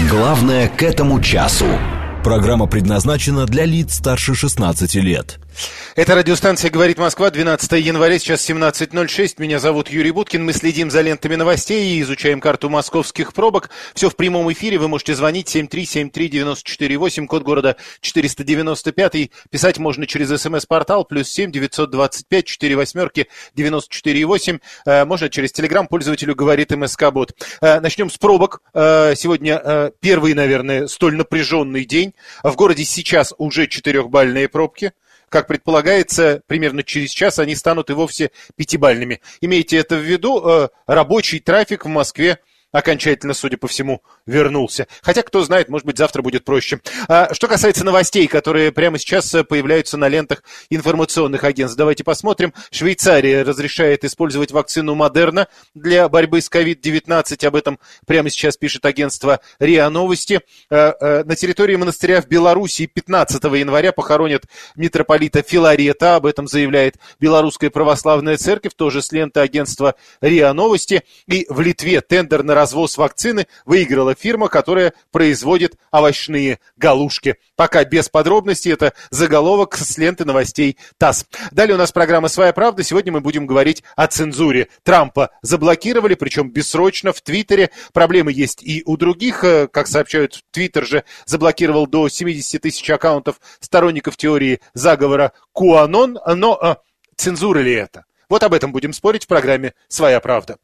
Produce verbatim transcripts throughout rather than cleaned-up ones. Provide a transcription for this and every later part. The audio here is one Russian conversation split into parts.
Главное к этому часу. Программа предназначена для лиц старше шестнадцати лет. Это радиостанция «Говорит Москва», двенадцатое января, сейчас семнадцать ноль шесть. Меня зовут Юрий Буткин. Мы следим за лентами новостей и изучаем карту московских пробок. Все в прямом эфире. Вы можете звонить семь три семь три девять четыре восемь, код города четыреста девяносто пять. Писать можно через смс-портал плюс семь девятьсот двадцать пять четыре восьмерки девяносто четыре восемь. Можно через телеграм пользователю «Говорит МСК-бот». Начнем с пробок. Сегодня первый, наверное, столь напряженный день. В городе сейчас уже четырехбальные пробки. Как предполагается, примерно через час они станут и вовсе пятибальными. Имейте это в виду, рабочий трафик в Москве окончательно, судя по всему, вернулся. Хотя, кто знает, может быть, завтра будет проще. А что касается новостей, которые прямо сейчас появляются на лентах информационных агентств, давайте посмотрим. Швейцария разрешает использовать вакцину Модерна для борьбы с ковид девятнадцать. Об этом прямо сейчас пишет агентство РИА Новости. На территории монастыря в Беларуси пятнадцатого января похоронят митрополита Филарета. Об этом заявляет Белорусская православная церковь, тоже с ленты агентства РИА Новости. И в Литве тендер на развоз вакцины выиграла фирма, которая производит овощные галушки. Пока без подробностей, это заголовок с ленты новостей ТАСС. Далее у нас программа «Своя правда». Сегодня мы будем говорить о цензуре. Трампа заблокировали, причем бессрочно в Твиттере. Проблемы есть и у других. Как сообщают, Твиттер же заблокировал до семьдесят тысяч аккаунтов сторонников теории заговора QAnon. Но а, цензура ли это? Вот об этом будем спорить в программе «Своя правда».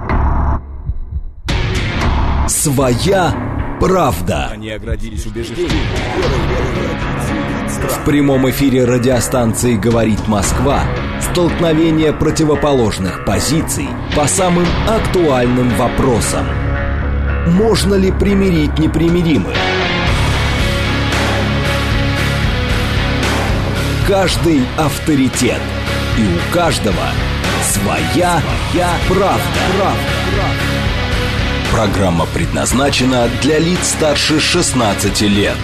Своя правда. Они оградились убежищем. В прямом эфире радиостанции «Говорит Москва» столкновение противоположных позиций по самым актуальным вопросам. Можно ли примирить непримиримых? Каждый авторитет. И у каждого своя, своя правда. правда. Программа предназначена для лиц старше шестнадцати лет.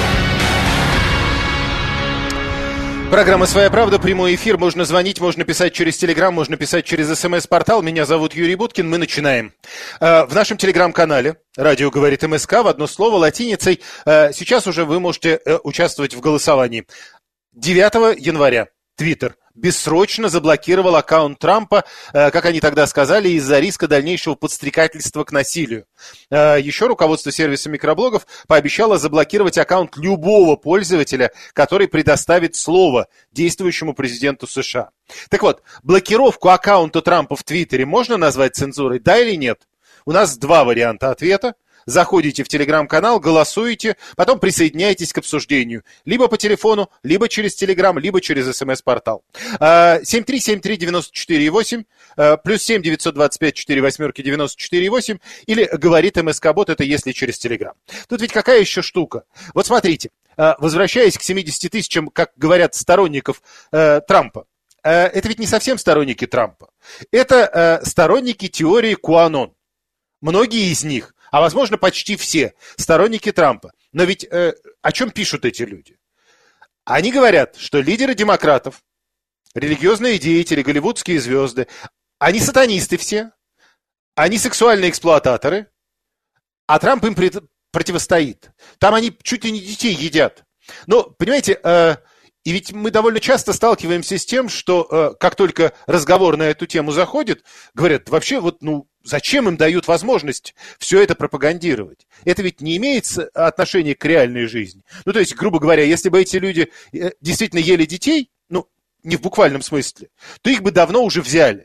Программа «Своя правда», прямой эфир. Можно звонить, можно писать через телеграм, можно писать через смс-портал. Меня зовут Юрий Буткин. Мы начинаем. В нашем телеграм-канале «Радио говорит МСК» в одно слово латиницей. Сейчас уже вы можете участвовать в голосовании. девятого января Твиттер бессрочно заблокировал аккаунт Трампа, как они тогда сказали, из-за риска дальнейшего подстрекательства к насилию. Еще руководство сервиса микроблогов пообещало заблокировать аккаунт любого пользователя, который предоставит слово действующему президенту США. Так вот, блокировку аккаунта Трампа в Твиттере можно назвать цензурой, да или нет? У нас два варианта ответа. Заходите в телеграм-канал, голосуете, потом присоединяйтесь к обсуждению. Либо по телефону, либо через телеграм, либо через смс-портал. семь три семь три девять четыре восемь, плюс семь девятьсот двадцать пять четыре восьмерки девяносто четыре восемь, или говорит МСК-бот, это если через телеграм. Тут ведь какая еще штука? Вот смотрите, возвращаясь к семидесяти тысячам, как говорят, сторонников Трампа, это ведь не совсем сторонники Трампа. Это сторонники теории QAnon. Многие из них, а возможно почти все, сторонники Трампа. Но ведь э, о чем пишут эти люди? Они говорят, что лидеры демократов, религиозные деятели, голливудские звезды, они сатанисты все, они сексуальные эксплуататоры, а Трамп им пред, противостоит. Там они чуть ли не детей едят. Но, понимаете, э, и ведь мы довольно часто сталкиваемся с тем, что э, как только разговор на эту тему заходит, говорят, вообще вот, ну, зачем им дают возможность все это пропагандировать? Это ведь не имеет отношения к реальной жизни. Ну, то есть, грубо говоря, если бы эти люди действительно ели детей, ну, не в буквальном смысле, то их бы давно уже взяли.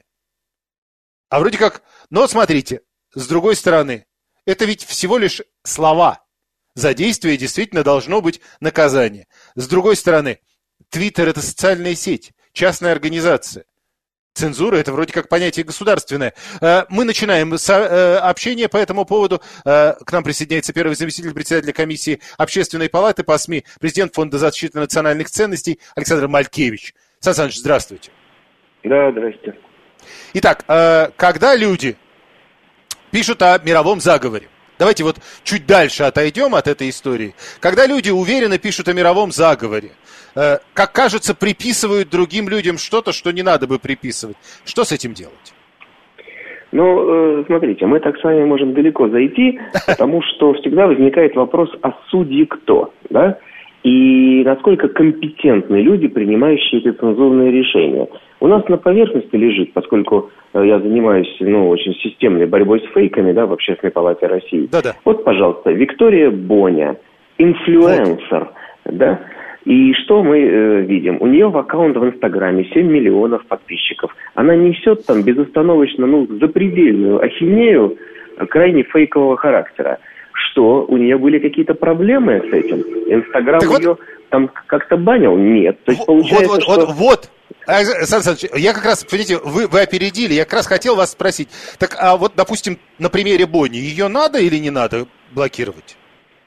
А вроде как, но смотрите, с другой стороны, это ведь всего лишь слова. За действие действительно должно быть наказание. С другой стороны, Твиттер – это социальная сеть, частная организация. Цензура – это вроде как понятие государственное. Мы начинаем общение по этому поводу. К нам присоединяется первый заместитель председателя комиссии Общественной палаты по СМИ, президент Фонда защиты национальных ценностей Александр Малькевич. Сан Саныч, здравствуйте. Да, здрасте. Итак, когда люди пишут о мировом заговоре, давайте вот чуть дальше отойдем от этой истории. Когда люди уверенно пишут о мировом заговоре, э, как кажется, приписывают другим людям что-то, что не надо бы приписывать. Что с этим делать? Ну, э, смотрите, мы так с вами можем далеко зайти, потому что всегда возникает вопрос, а судьи кто, да? И насколько компетентны люди, принимающие эти цензурные решения. У нас на поверхности лежит, поскольку э, я занимаюсь, ну, очень системной борьбой с фейками, да, в Общественной палате России. Да-да. Вот, пожалуйста, Виктория Боня, инфлюенсер, вот. Да? И что мы э, видим? У нее в аккаунте в Инстаграме семь миллионов подписчиков. Она несет там безостановочно, ну, запредельную ахинею крайне фейкового характера. Что, у нее были какие-то проблемы с этим? Инстаграм так ее вот, там как-то банил? Нет. То есть, вот, получается, вот, что... вот, вот. Александр Александрович, я как раз, понимаете, вы, вы опередили, я как раз хотел вас спросить. Так, а вот, допустим, на примере Бонни, ее надо или не надо блокировать?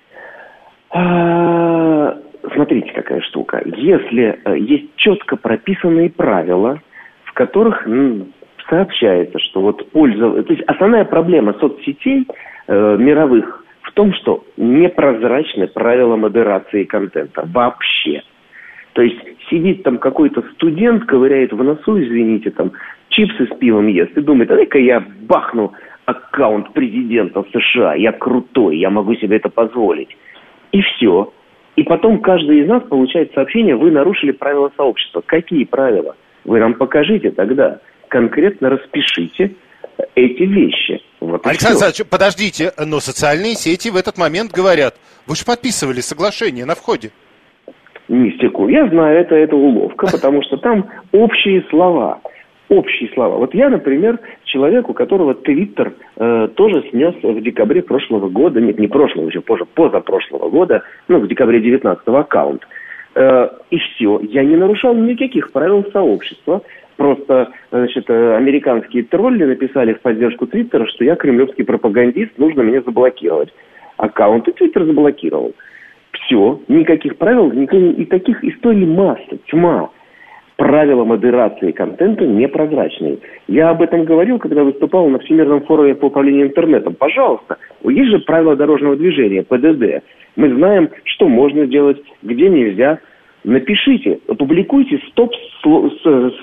Смотрите, какая штука. Если э, есть четко прописанные правила, в которых ну, сообщается, что вот польза... То есть основная проблема соцсетей э, мировых в том, что непрозрачны правила модерации контента вообще. То есть сидит там какой-то студент, ковыряет в носу, извините, там, чипсы с пивом ест и думает, а дай-ка я бахну аккаунт президента США, я крутой, я могу себе это позволить. И все. И потом каждый из нас получает сообщение, вы нарушили правила сообщества. Какие правила? Вы нам покажите тогда. Конкретно распишите эти вещи. Вот Александр Александрович, подождите, но социальные сети в этот момент говорят, вы же подписывали соглашение на входе. Мистику. Я знаю, это, это уловка, потому что там общие слова. Общие слова. Вот я, например, человек, у которого Твиттер э, тоже снес в декабре прошлого года, нет, не прошлого, еще позже, позапрошлого года, ну, в декабре девятнадцатого аккаунт. Э, и все. Я не нарушал никаких правил сообщества. Просто, значит, американские тролли написали в поддержку Твиттера, что я кремлевский пропагандист, нужно меня заблокировать. Аккаунт и Твиттер заблокировал. Все. Никаких правил, никаких, и таких историй масса, тьма. Правила модерации контента непрозрачные. Я об этом говорил, когда выступал на Всемирном форуме по управлению интернетом. Пожалуйста, есть же правила дорожного движения, пэ дэ дэ. Мы знаем, что можно делать, где нельзя. Напишите, опубликуйте стоп-лист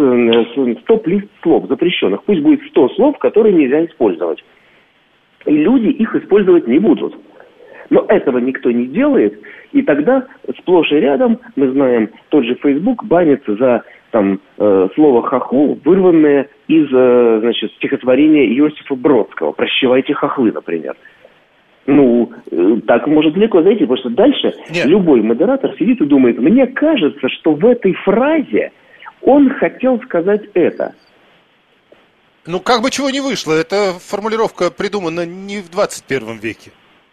слов запрещенных. Пусть будет сто слов, которые нельзя использовать. И люди их использовать не будут. Но этого никто не делает, и тогда сплошь и рядом, мы знаем, тот же Facebook банится за там, э, слово «хохол», вырванное из э, значит, стихотворения Иосифа Бродского «Прощавайте хохлы», например. Ну, э, так может далеко зайти, потому что дальше Нет. любой модератор сидит и думает, мне кажется, что в этой фразе он хотел сказать это. Ну, как бы чего не вышло, эта формулировка придумана не в двадцать первом веке.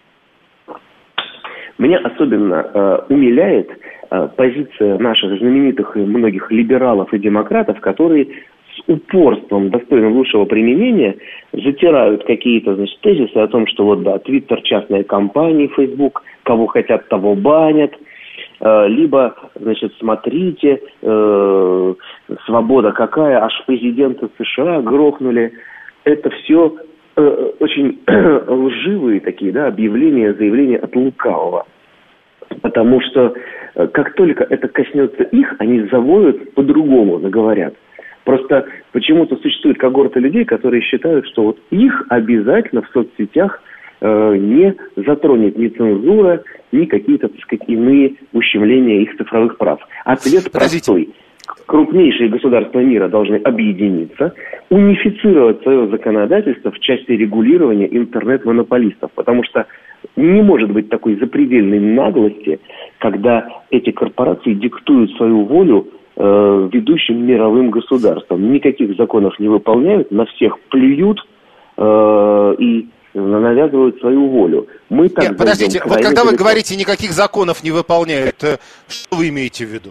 Меня особенно э, умиляет э, позиция наших знаменитых и многих либералов и демократов, которые с упорством, достойным лучшего применения, затирают какие-то, значит, тезисы о том, что вот, да, Твиттер частная компания, Фейсбук, кого хотят, того банят, э, либо, значит, смотрите, э, свобода какая, аж президента США грохнули. Это все э, очень лживые такие, да, объявления, заявления от лукавого. Потому что э, как только это коснется их, они завоют по-другому, заговорят. Просто почему-то существует когорта людей, которые считают, что вот их обязательно в соцсетях э, не затронет ни цензура, ни какие-то, так сказать, иные ущемления их цифровых прав. Ответ Подождите. простой. Крупнейшие государства мира должны объединиться, унифицировать свое законодательство в части регулирования интернет-монополистов. Потому что не может быть такой запредельной наглости, когда эти корпорации диктуют свою волю э, ведущим мировым государствам. Никаких законов не выполняют, на всех плюют э, и навязывают свою волю. Мы так Нет, подождите, вот когда вы говорите, никаких законов не выполняют, что вы имеете в виду?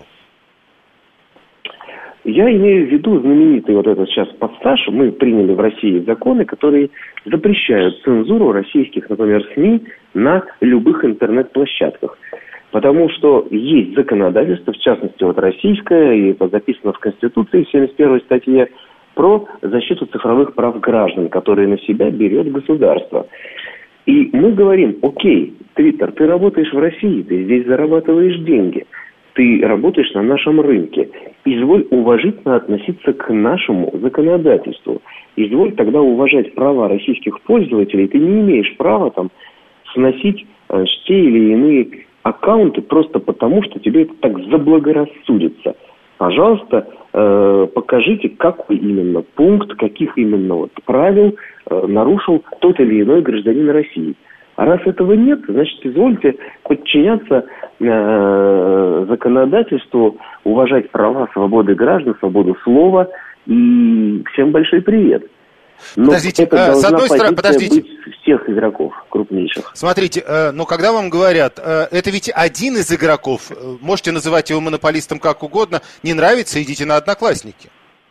Я имею в виду знаменитый вот этот сейчас пассаж. Мы приняли в России законы, которые запрещают цензуру российских, например, СМИ на любых интернет-площадках. Потому что есть законодательство, в частности, вот российское, и это записано в Конституции в семьдесят первой статье, про защиту цифровых прав граждан, которые на себя берет государство. И мы говорим, окей, Твиттер, ты работаешь в России, ты здесь зарабатываешь деньги. ты работаешь на нашем рынке. Изволь уважительно относиться к нашему законодательству. Изволь тогда уважать права российских пользователей. Ты не имеешь права там сносить э, те или иные аккаунты просто потому, что тебе это так заблагорассудится. Пожалуйста, э, покажите, какой именно пункт, каких именно вот правил э, нарушил тот или иной гражданин России. А раз этого нет, значит, извольте подчиняться э, законодательству, уважать права, свободы граждан, свободу слова, и всем большой привет. Но подождите, это э, должна с одной стороны, позиция подождите. быть всех игроков крупнейших. Смотрите, э, но когда вам говорят, э, это ведь один из игроков, э, можете называть его монополистом как угодно, не нравится, идите на Одноклассники.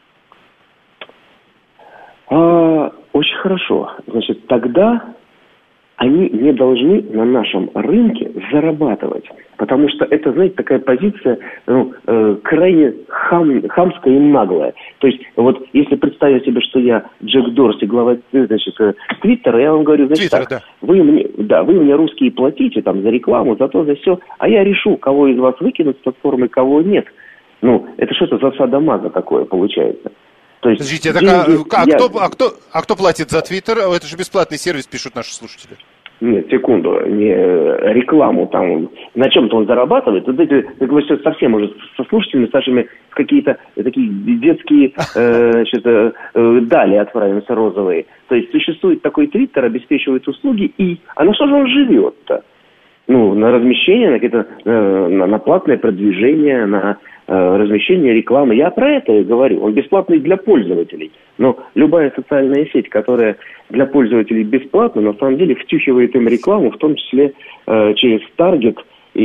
А, очень хорошо. Значит, тогда они не должны на нашем рынке зарабатывать. Потому что это, знаете, такая позиция ну, э, крайне хам, хамская и наглая. То есть, вот если представить себе, что я Джек Дорси, глава значит, Твиттера, я вам говорю, значит, Твиттера, так, да. вы мне, да, вы мне русские платите там за рекламу, за то, за все, а я решу, кого из вас выкинуть с платформы, кого нет. Ну, это что-то за садомаза такое получается. То есть, Подождите, а, деньги, а, а, я... кто, а, кто, а кто платит за Твиттер? Это же бесплатный сервис, пишут наши слушатели. Нет, секунду, не рекламу там, на чем-то он зарабатывает. Вот эти, вы все совсем уже со слушателями, с нашими какие-то такие детские э, значит, э, дали отправимся розовые. То есть существует такой Твиттер, обеспечивает услуги, и а на что же он живет-то? Ну, на размещение, на какие-то э, на, на платное продвижение, на э, размещение рекламы. Я про это и говорю. Он бесплатный для пользователей. Но любая социальная сеть, которая для пользователей бесплатна, на самом деле втюхивает им рекламу, в том числе э, через таргет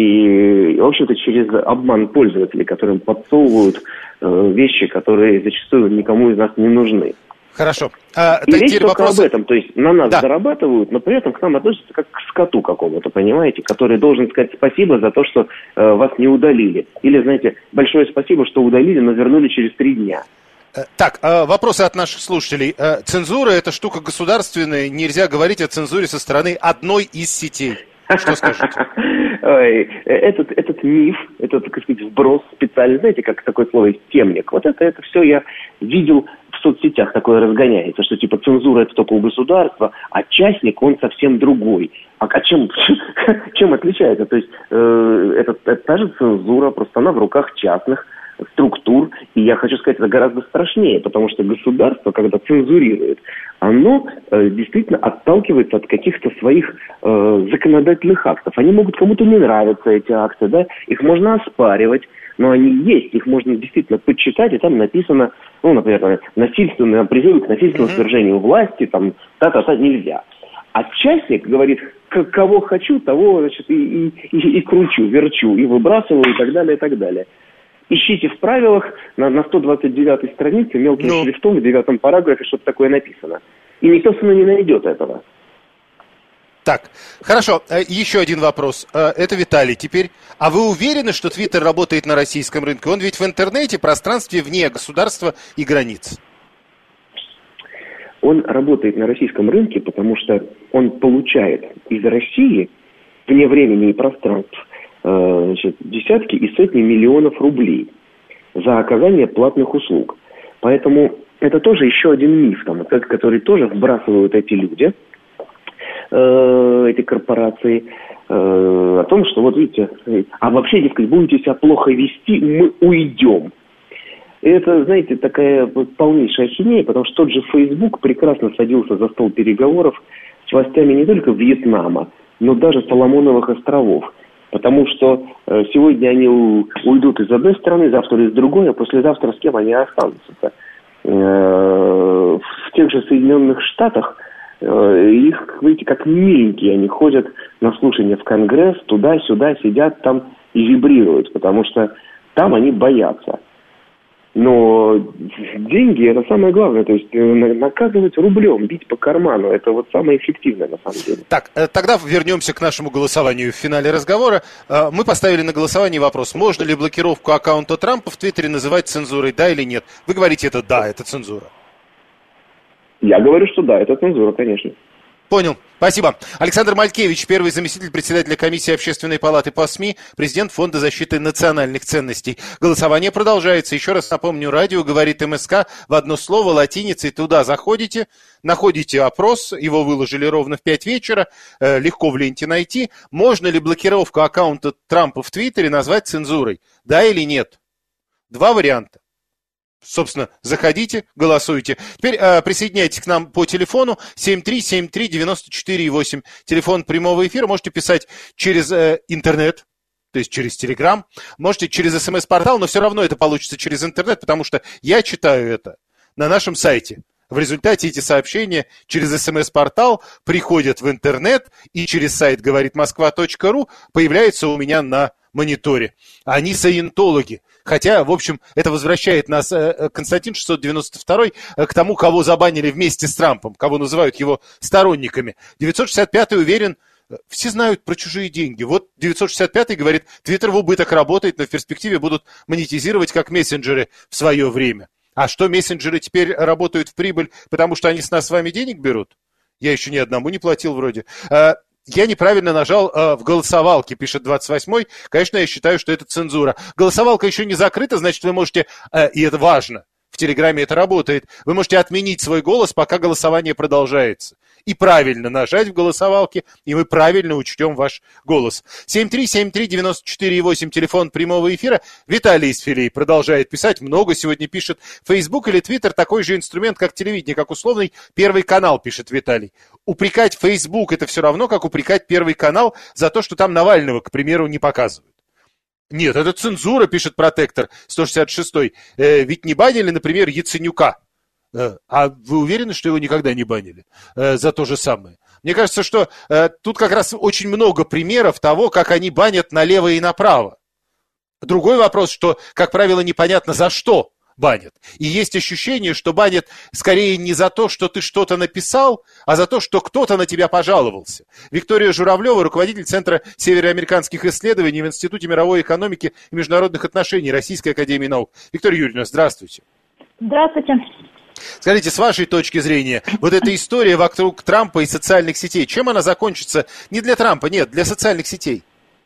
и, в общем-то, через обман пользователей, которым подсовывают э, вещи, которые зачастую никому из нас не нужны. Хорошо. А, и речь только вопросы... об этом. То есть на нас да. зарабатывают, но при этом к нам относятся как к скоту какому-то, понимаете, который должен сказать спасибо за то, что э, вас не удалили. Или, знаете, большое спасибо, что удалили, но вернули через три дня. Так, вопросы от наших слушателей. Цензура – это штука государственная, нельзя говорить о цензуре со стороны одной из сетей. Что скажете? Ой, этот, этот миф, этот, так сказать, вброс специальный, знаете, как такое слово есть, темник. Вот это, это все я видел в соцсетях, такое разгоняется, что типа цензура это только у государства, а частник он совсем другой. А, а чем, чем отличается? То есть э, это, это та же цензура, просто она в руках частных структур, и я хочу сказать, это гораздо страшнее, потому что государство, когда цензурирует, оно э, действительно отталкивается от каких-то своих э, законодательных актов. Они могут кому-то не нравиться, эти акты, да, их можно оспаривать, но они есть, их можно действительно почитать, и там написано, ну, например, насильственное призывы к насильственному свержению власти, там, та-та-та, нельзя. А частник говорит, кого хочу, того, значит, и, и, и, и кручу, верчу, и выбрасываю, и так далее, и так далее. Ищите в правилах на, на сто двадцать девятой странице мелким ну. шрифтом в девятом параграфе что-то такое написано. И никто со мной не найдет этого. Так, хорошо. Еще один вопрос. Это Виталий теперь. А вы уверены, что Твиттер работает на российском рынке? Он ведь в интернете, пространстве вне государства и границ. Он работает на российском рынке, потому что он получает из России вне времени и пространств значит, десятки и сотни миллионов рублей за оказание платных услуг. Поэтому это тоже еще один миф, там, который тоже вбрасывают эти люди, э, эти корпорации, э, о том, что вот видите, а вообще, дескать, будете себя плохо вести, мы уйдем. И это, знаете, такая полнейшая ахинея, потому что тот же Facebook прекрасно садился за стол переговоров с властями не только Вьетнама, но даже Соломоновых островов. Потому что э, сегодня они у, уйдут из одной страны, завтра из другой, а послезавтра с кем они останутся-то? Э, в тех же Соединенных Штатах э, их, видите, как миленькие, они ходят на слушания в Конгресс, туда-сюда, сидят там и вибрируют, потому что там они боятся. Но деньги – это самое главное. То есть наказывать рублем, бить по карману – это вот самое эффективное на самом деле. Так, тогда вернемся к нашему голосованию в финале разговора. Мы поставили на голосование вопрос, можно ли блокировку аккаунта Трампа в Твиттере называть цензурой, да или нет. Вы говорите, это да, это цензура. Я говорю, что да, это цензура, конечно. Понял. Спасибо. Александр Малькевич, первый заместитель председателя комиссии Общественной палаты по СМИ, президент Фонда защиты национальных ценностей. Голосование продолжается. Еще раз напомню, радио говорит МСК в одно слово латиницей. Туда заходите, находите опрос, его выложили ровно в пять вечера, э, легко в ленте найти. Можно ли блокировку аккаунта Трампа в Твиттере назвать цензурой? Да или нет? Два варианта. Собственно, заходите, голосуйте. Теперь э, присоединяйтесь к нам по телефону семь три семь три девять четыре восемь. Телефон прямого эфира. Можете писать через э, интернет, то есть через Телеграм. Можете через СМС-портал, но все равно это получится через интернет, потому что я читаю это на нашем сайте. В результате эти сообщения через СМС-портал приходят в интернет и через сайт говорит москва точка ру появляются у меня на мониторе. Они саентологи. Хотя, в общем, это возвращает нас, Константин шестьсот девяносто два, к тому, кого забанили вместе с Трампом, кого называют его сторонниками. девятьсот шестьдесят пятый уверен, все знают про чужие деньги. Вот девятьсот шестьдесят пятый говорит, Твиттер в убыток работает, но в перспективе будут монетизировать как мессенджеры в свое время. А что, мессенджеры теперь работают в прибыль, потому что они с нас с вами денег берут? Я еще ни одному не платил вроде. Я неправильно нажал э, в голосовалке, пишет двадцать восьмой. Конечно, я считаю, что это цензура. Голосовалка еще не закрыта, значит, вы можете, э, и это важно, в Телеграме это работает, вы можете отменить свой голос, пока голосование продолжается. И правильно нажать в голосовалке, и мы правильно учтем ваш голос. семь три семь три девять четыре восемь, телефон прямого эфира. Виталий из Филей продолжает писать, много сегодня пишет. Facebook или Twitter такой же инструмент, как телевидение, как условный Первый канал, пишет Виталий. Упрекать Facebook это все равно, как упрекать Первый канал за то, что там Навального, к примеру, не показывают. Нет, это цензура, пишет Протектор сто шестьдесят шестой. Э, ведь не банили, например, Яценюка. Э, а вы уверены, что его никогда не банили э, за то же самое? Мне кажется, что э, тут как раз очень много примеров того, как они банят налево и направо. Другой вопрос, что, как правило, непонятно за что банят. И есть ощущение, что банят скорее не за то, что ты что-то написал, а за то, что кто-то на тебя пожаловался. Виктория Журавлева, руководитель Центра североамериканских исследований в Институте мировой экономики и международных отношений Российской академии наук. Виктория Юрьевна, здравствуйте. Здравствуйте. Скажите, с вашей точки зрения, вот эта история вокруг Трампа и социальных сетей, чем она закончится? Не для Трампа, нет, для социальных сетей.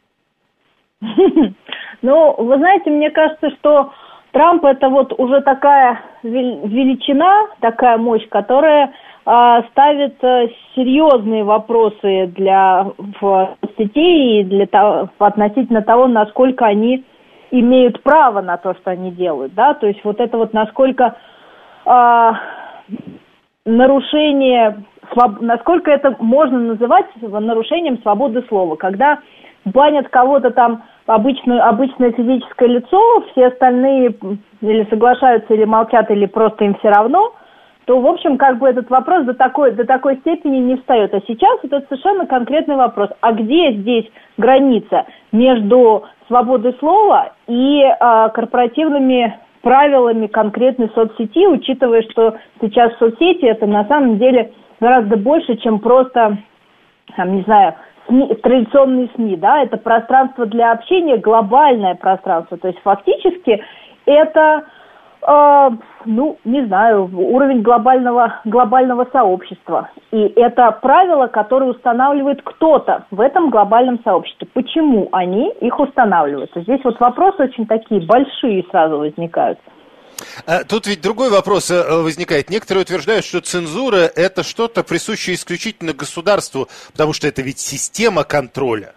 Ну, вы знаете, мне кажется, что Трамп это вот уже такая величина, такая мощь, которая э, ставит э, серьезные вопросы для в, сетей и для того, относительно того, насколько они имеют право на то, что они делают, да, то есть вот это вот насколько э, нарушение, своб, насколько это можно называть нарушением свободы слова, когда банят кого-то там, Обычное, обычное физическое лицо, все остальные или соглашаются, или молчат, или просто им все равно, то, в общем, как бы этот вопрос до такой, до такой степени не встает. А сейчас это совершенно конкретный вопрос. А где здесь граница между свободой слова и а, корпоративными правилами конкретной соцсети, учитывая, что сейчас соцсети это на самом деле гораздо больше, чем просто, там, не знаю, СМИ, традиционные СМИ, да, это пространство для общения, глобальное пространство, то есть фактически это, э, ну, не знаю, уровень глобального, глобального сообщества, и это правила, которые устанавливает кто-то в этом глобальном сообществе. Почему они их устанавливают? Здесь вот вопросы очень такие большие сразу возникают. Тут ведь другой вопрос возникает. Некоторые утверждают, что цензура – это что-то присущее исключительно государству, потому что это ведь система контроля.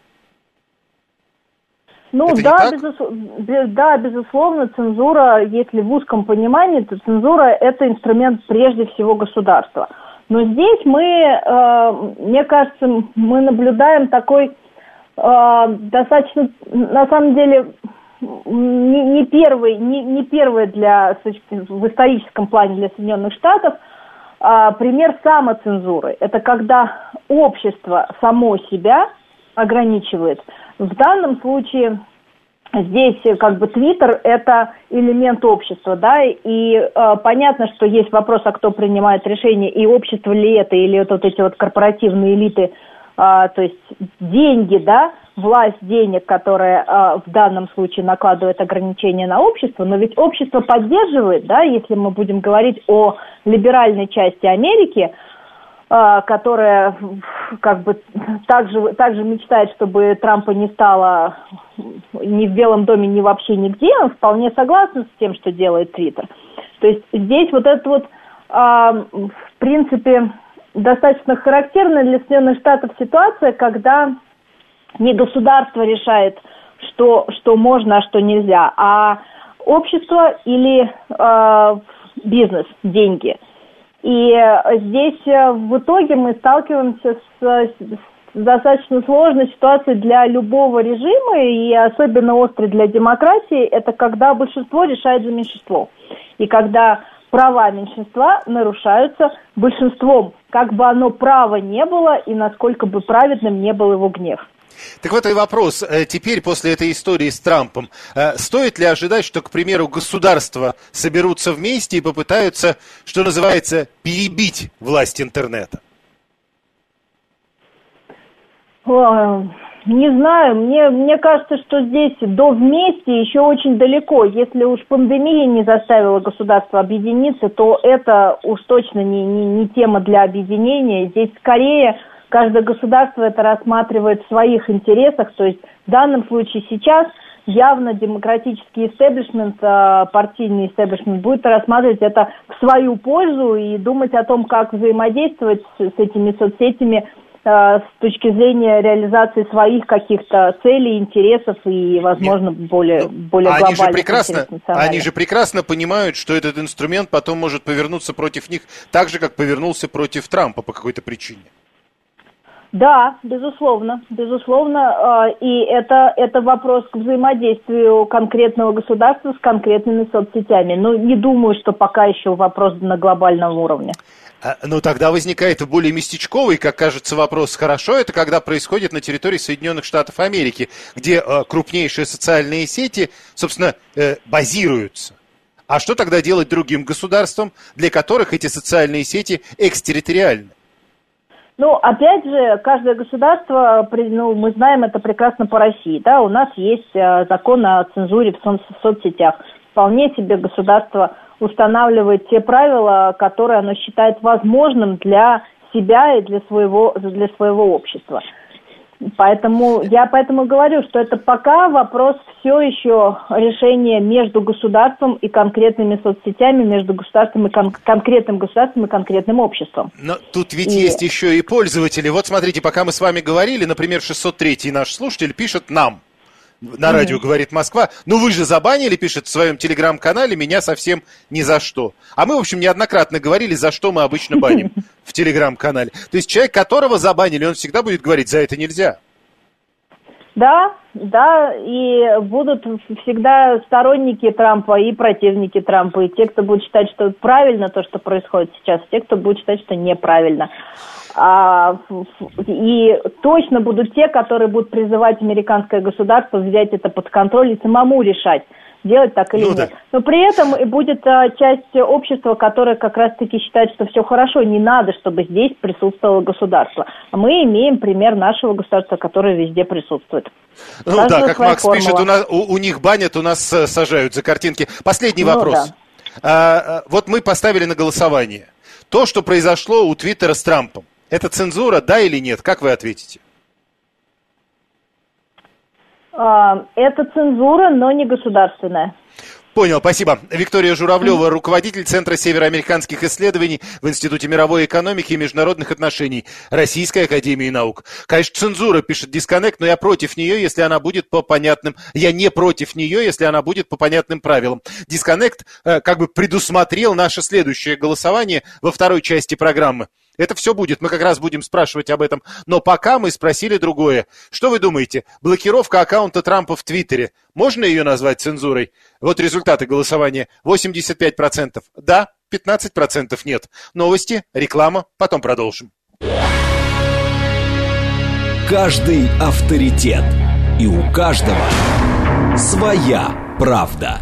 Ну да, безус... да, безусловно, цензура, если в узком понимании, то цензура – это инструмент прежде всего государства. Но здесь мы, э, мне кажется, мы наблюдаем такой э, достаточно, на самом деле, Не, не первый, не, не первый для, в историческом плане для Соединенных Штатов а, пример самоцензуры. Это когда общество само себя ограничивает. В данном случае здесь как бы Твиттер это элемент общества, да, и а, понятно, что есть вопрос, а кто принимает решение, и общество ли это, или это вот эти вот корпоративные элиты, а, то есть деньги, да, власть денег, которая э, в данном случае накладывает ограничения на общество, но ведь общество поддерживает, да, если мы будем говорить о либеральной части Америки, которая как бы также, также мечтает, чтобы Трампа не стало ни в Белом доме, ни вообще нигде, вполне согласна с тем, что делает Твиттер. То есть здесь вот это вот, в принципе, достаточно характерная для Соединенных Штатов ситуация, когда не государство решает, что, что можно, а что нельзя, а общество или э, бизнес, деньги. И здесь в итоге мы сталкиваемся с, с достаточно сложной ситуацией для любого режима, и особенно острой для демократии, это когда большинство решает за меньшинство. И когда права меньшинства нарушаются большинством, как бы оно право не было и насколько бы праведным не был его гнев. Так вот и вопрос. Теперь, после этой истории с Трампом, стоит ли ожидать, что, к примеру, государства соберутся вместе и попытаются, что называется, перебить власть интернета? Не знаю, мне, мне кажется, что здесь до вместе еще очень далеко. Если уж пандемия не заставила государство объединиться, то это уж точно не, не, не тема для объединения. Здесь скорее каждое государство это рассматривает в своих интересах. То есть в данном случае сейчас явно демократический истеблишмент, партийный истеблишмент будет рассматривать это в свою пользу и думать о том, как взаимодействовать с, с этими соцсетями с точки зрения реализации своих каких-то целей, интересов и, возможно, Нет. более, ну, более они глобальных же прекрасно, Они же прекрасно понимают, что этот инструмент потом может повернуться против них так же, как повернулся против Трампа по какой-то причине. Да, безусловно, безусловно, и это, это вопрос к взаимодействию конкретного государства с конкретными соцсетями. Но не думаю, что пока еще вопрос на глобальном уровне. Ну, тогда возникает более местечковый, как кажется, вопрос. Хорошо, это когда происходит на территории Соединенных Штатов Америки, где э, крупнейшие социальные сети, собственно, э, базируются. А что тогда делать другим государствам, для которых эти социальные сети экстерриториальны? Ну, опять же, каждое государство, ну, мы знаем это прекрасно по России, да, у нас есть э, закон о цензуре в, со- в соцсетях. Вполне себе государство устанавливает те правила, которые оно считает возможным для себя и для своего, для своего общества. Поэтому я поэтому говорю, что это пока вопрос все еще решения между государством и конкретными соцсетями, между государством и кон- конкретным государством и конкретным обществом. Но тут ведь и... есть еще и пользователи. Вот смотрите, пока мы с вами говорили, например, шестьсот третий наш слушатель пишет нам. На радио «Говорит Москва». Ну, вы же забанили, пишет в своем телеграм-канале, меня совсем ни за что. А мы, в общем, неоднократно говорили, за что мы обычно баним в телеграм-канале. То есть человек, которого забанили, он всегда будет говорить, за это нельзя. Да, да, и будут всегда сторонники Трампа и противники Трампа. И те, кто будет считать, что правильно то, что происходит сейчас, и те, кто будет считать, что неправильно. А, и точно будут те, которые будут призывать американское государство взять это под контроль и самому решать, делать так или ну, нет. Да. Но при этом и будет а, часть общества, которая как раз-таки считает, что все хорошо, не надо, чтобы здесь присутствовало государство. А мы имеем пример нашего государства, которое везде присутствует. Ну Каждая да, как Макс формула. пишет, у, нас, у, у них банят, у нас сажают за картинки. Последний ну, вопрос. Да. А, вот мы поставили на голосование. То, что произошло у Твиттера с Трампом, это цензура, да или нет? Как вы ответите? Это цензура, но не государственная. Понял, спасибо. Виктория Журавлева, руководитель Центра североамериканских исследований в Институте мировой экономики и международных отношений Российской академии наук. Конечно, цензура, пишет Дисконнект, но я против нее, если она будет по понятным... Я не против нее, если она будет по понятным правилам. Дисконнект э, как бы предусмотрел наше следующее голосование во второй части программы. Это все будет, мы как раз будем спрашивать об этом. Но пока мы спросили другое. Что вы думаете, блокировка аккаунта Трампа в Твиттере, можно ее назвать цензурой? Вот результаты голосования. восемьдесят пять процентов да, пятнадцать процентов нет. Новости, реклама, потом продолжим. Каждый авторитет. И у каждого своя правда.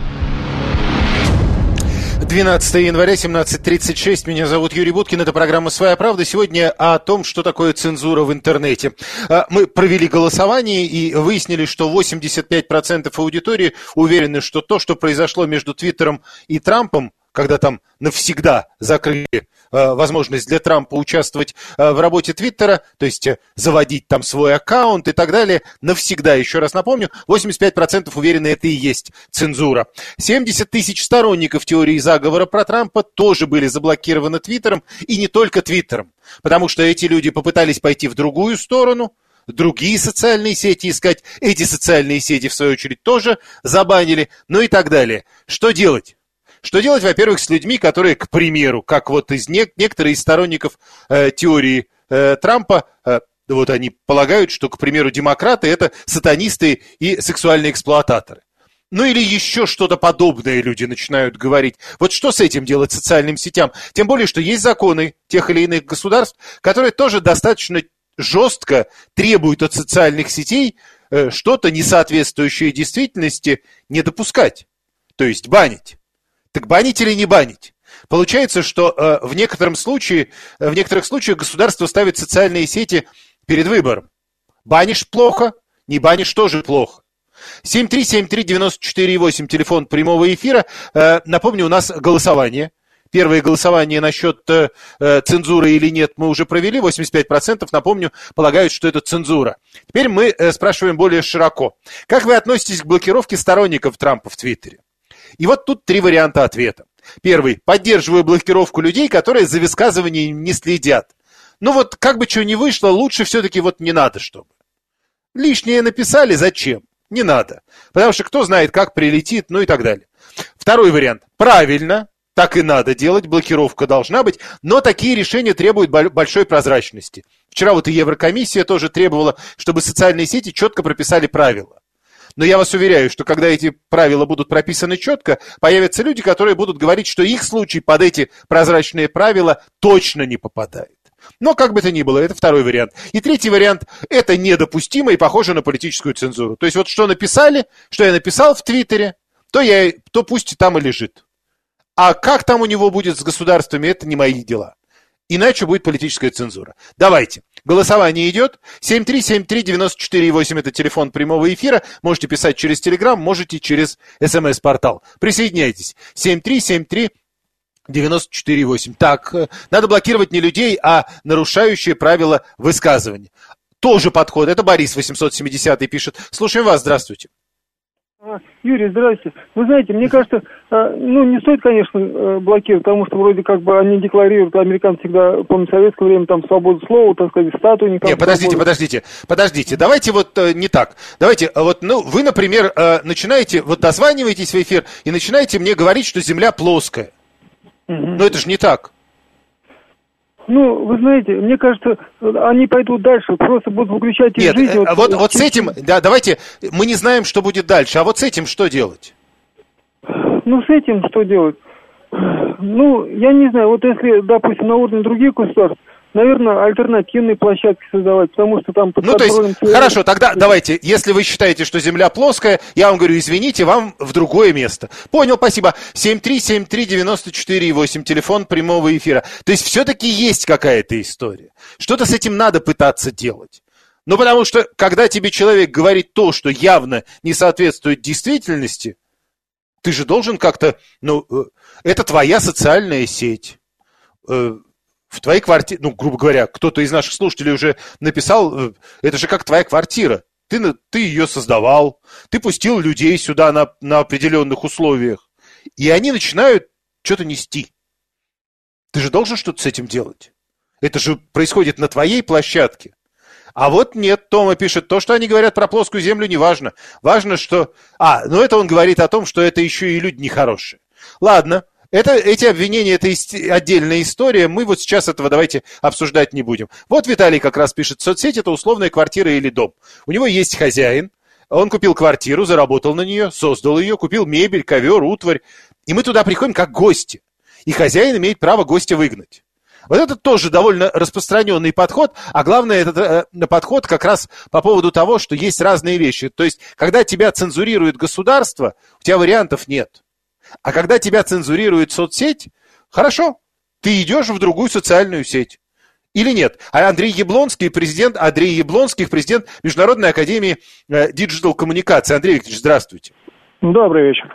двенадцатого января, семнадцать тридцать шесть. Меня зовут Юрий Буткин. Это программа «Своя правда». Сегодня о том, что такое цензура в интернете. Мы провели голосование и выяснили, что восемьдесят пять процентов аудитории уверены, что то, что произошло между Твиттером и Трампом, когда там навсегда закрыли э, возможность для Трампа участвовать э, в работе Твиттера, то есть э, заводить там свой аккаунт и так далее, навсегда, еще раз напомню, восемьдесят пять процентов уверены, это и есть цензура. семьдесят тысяч сторонников теории заговора про Трампа тоже были заблокированы Твиттером, и не только Твиттером, потому что эти люди попытались пойти в другую сторону, другие социальные сети искать, эти социальные сети, в свою очередь, тоже забанили, ну и так далее. Что делать? Что делать, во-первых, с людьми, которые, к примеру, как вот из не- некоторые из сторонников э, теории э, Трампа, э, вот они полагают, что, к примеру, демократы – это сатанисты и сексуальные эксплуататоры. Ну или еще что-то подобное люди начинают говорить. Вот что с этим делать социальным сетям? Тем более, что есть законы тех или иных государств, которые тоже достаточно жестко требуют от социальных сетей э, что-то, не соответствующее действительности, не допускать. То есть банить. Так банить или не банить? Получается, что э, в, некотором случае, в некоторых случаях государство ставит социальные сети перед выбором. Банишь – плохо, не банишь – тоже плохо. семь три семь три девять четыре восемь, телефон прямого эфира. Э, напомню, у нас голосование. Первое голосование насчет э, цензуры или нет мы уже провели. восемьдесят пять процентов, напомню, полагают, что это цензура. Теперь мы э, спрашиваем более широко. Как вы относитесь к блокировке сторонников Трампа в Твиттере? И вот тут три варианта ответа. Первый. Поддерживаю блокировку людей, которые за высказываниями не следят. Ну вот, как бы что ни вышло, лучше все-таки вот не надо, чтобы. Лишнее написали, зачем? Не надо. Потому что кто знает, как прилетит, ну и так далее. Второй вариант. Правильно. Так и надо делать, блокировка должна быть, но такие решения требуют большой прозрачности. Вчера вот и Еврокомиссия тоже требовала, чтобы социальные сети четко прописали правила. Но я вас уверяю, что когда эти правила будут прописаны четко, появятся люди, которые будут говорить, что их случай под эти прозрачные правила точно не попадает. Но как бы то ни было, это второй вариант. И третий вариант – это недопустимо и похоже на политическую цензуру. То есть вот что написали, что я написал в Твиттере, то, я, то пусть там и лежит. А как там у него будет с государствами, это не мои дела. Иначе будет политическая цензура. Давайте. Голосование идет. семь три семь три девять четыре восемь это телефон прямого эфира. Можете писать через Телеграм, можете через СМС-портал. Присоединяйтесь. семь три семь три девять четыре восемь. Так, надо блокировать не людей, а нарушающие правила высказывания. Тоже подход. Это Борис восемьсот семидесятый пишет. Слушаем вас. Здравствуйте. Юрий, здравствуйте. Вы знаете, мне кажется, ну, не стоит, конечно, блокировать, потому что вроде как бы они декларируют, американцы всегда, помню, в советское время, там, свободу слова, так сказать, статуи никак. Нет, подождите, свободу. подождите, подождите, давайте вот не так. Давайте, вот, ну, вы, например, начинаете, вот дозваниваетесь в эфир и начинаете мне говорить, что Земля плоская. Угу. Но это же не так. Ну, вы знаете, мне кажется, они пойдут дальше, просто будут выключать из Нет, жизни. Вот, вот, вот с этим, да, давайте, мы не знаем, что будет дальше, а вот с этим что делать? Ну, с этим что делать? Ну, я не знаю, вот если, допустим, на уровне других государств, наверное, альтернативные площадки создавать, потому что там... Под ну, то есть, хорошо, тогда давайте, если вы считаете, что Земля плоская, я вам говорю, извините, вам в другое место. Понял, спасибо. семь три семь три девять четыре восемь, телефон прямого эфира. То есть, все-таки есть какая-то история. Что-то с этим надо пытаться делать. Ну, потому что, когда тебе человек говорит то, что явно не соответствует действительности, ты же должен как-то, ну, это твоя социальная сеть. В твоей квартире, ну, грубо говоря, кто-то из наших слушателей уже написал, это же как твоя квартира. Ты, ты ее создавал, ты пустил людей сюда на, на определенных условиях, и они начинают что-то нести. Ты же должен что-то с этим делать. Это же происходит на твоей площадке. А вот нет, Тома пишет, то, что они говорят про плоскую землю, не важно. Важно, что... А, ну это он говорит о том, что это еще и люди нехорошие. Ладно. Это, эти обвинения, это отдельная история, мы вот сейчас этого давайте обсуждать не будем. Вот Виталий как раз пишет, соцсеть – это условная квартира или дом. У него есть хозяин, он купил квартиру, заработал на нее, создал ее, купил мебель, ковер, утварь, и мы туда приходим как гости. И хозяин имеет право гостя выгнать. Вот это тоже довольно распространенный подход, а главное, этот э, подход как раз по поводу того, что есть разные вещи. То есть, когда тебя цензурирует государство, у тебя вариантов нет. А когда тебя цензурирует соцсеть, хорошо, ты идешь в другую социальную сеть. Или нет? А Андрей Яблонский, президент, Андрей Яблонский, президент Международной академии э, диджитал коммуникации. Андрей Викторович, здравствуйте. Добрый вечер.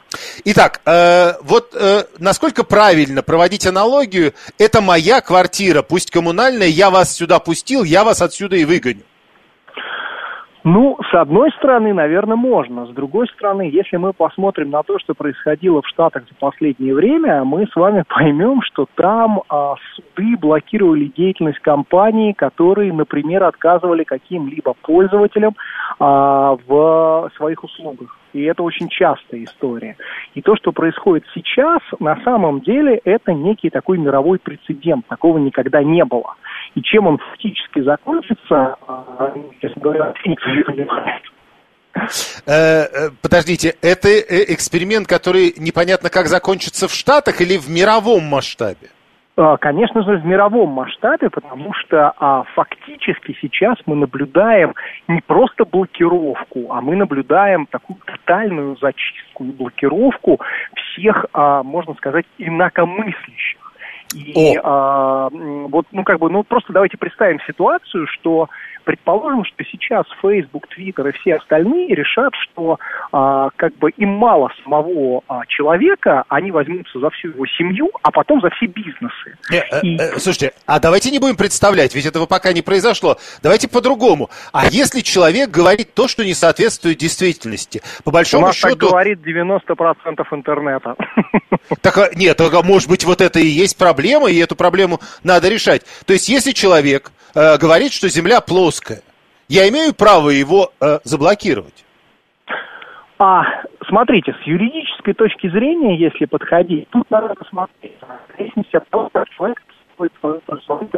Итак, э, вот э, насколько правильно проводить аналогию, это моя квартира, пусть коммунальная, я вас сюда пустил, я вас отсюда и выгоню. Ну, с одной стороны, наверное, можно. С другой стороны, если мы посмотрим на то, что происходило в Штатах за последнее время, мы с вами поймем, что там а, суды блокировали деятельность компаний, которые, например, отказывали каким-либо пользователям а, в своих услугах. И это очень частая история. И то, что происходит сейчас, на самом деле, это некий такой мировой прецедент. Такого никогда не было. И чем он фактически закончится, честно говоря, никто не понимает. Подождите, это эксперимент, который непонятно как закончится в Штатах или в мировом масштабе? Конечно же, в мировом масштабе, потому что а, фактически сейчас мы наблюдаем не просто блокировку, а мы наблюдаем такую тотальную зачистку и блокировку всех, а, можно сказать, инакомыслящих. И а, вот, ну, как бы, ну, просто давайте представим ситуацию, что предположим, что сейчас Facebook, Twitter и все остальные решат, что а, как бы им мало самого а, человека, они возьмутся за всю его семью, а потом за все бизнесы. Не, и... э, э, слушайте, а давайте не будем представлять, ведь этого пока не произошло. Давайте по-другому. А если человек говорит то, что не соответствует действительности? По большому У нас счету... так говорит девяносто процентов интернета. Так, нет, может быть, вот это и есть проблема, и эту проблему надо решать. То есть, если человек э, говорит, что Земля плоская, я имею право его э, заблокировать? А, смотрите, с юридической точки зрения, если подходить, тут надо посмотреть. Зависимости от того, как человек стоит свою персону.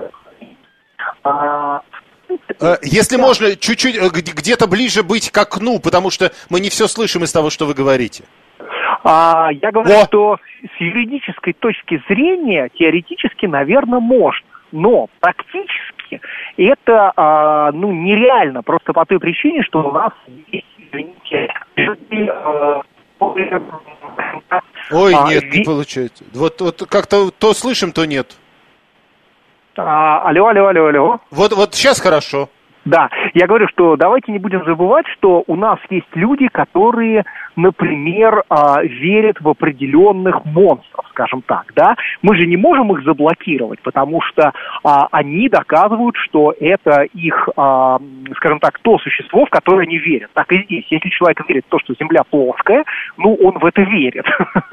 Если можно, чуть-чуть где-то ближе быть к окну, потому что мы не все слышим из того, что вы говорите. А, я говорю, О! что с юридической точки зрения теоретически, наверное, можно, но практически это а, ну, нереально, просто по той причине, что у нас есть, извините, Ой, а, нет, ви... не получается. Вот, вот как-то то слышим, то нет. А, алло, алло, алло, алло. Вот, вот сейчас хорошо. Да, я говорю, что давайте не будем забывать, что у нас есть люди, которые, например, а, верят в определенных монстров, скажем так, да. Мы же не можем их заблокировать, потому что а, они доказывают, что это их, а, скажем так, то существо, в которое они верят. Так и здесь. Если человек верит в то, что Земля плоская, ну, он в это верит.